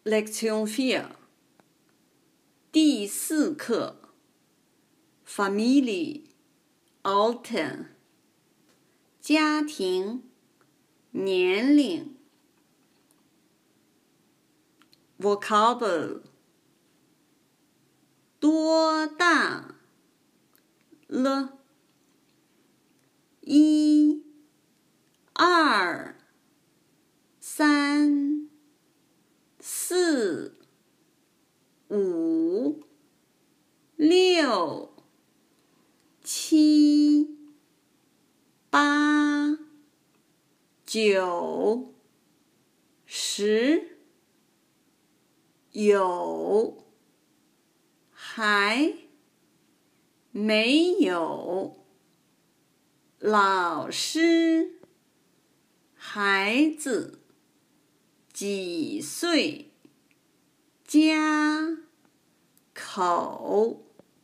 Lektion 4第4课 Familie Alter 家庭年龄 Vokabel 多大了1 2 3 4 5 6 7 8 9 10有还没有老师孩子几岁家口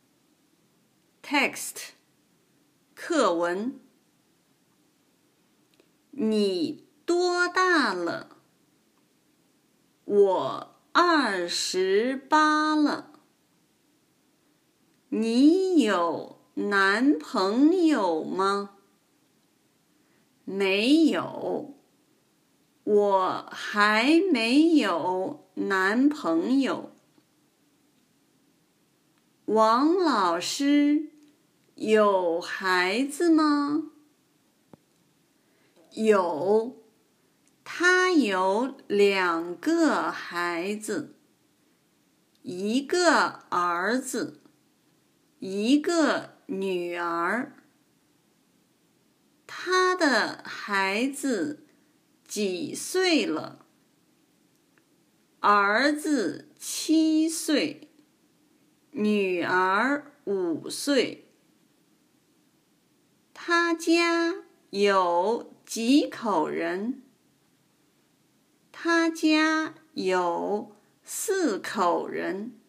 Text 课文你多大了？我28了。你有男朋友吗？没有，我还没有男朋友。王老师有孩子吗？有，他有2个孩子，一个儿子，一个女儿。他的孩子几岁了？儿子7岁，女儿5岁。他家有几口人？他家有4口人。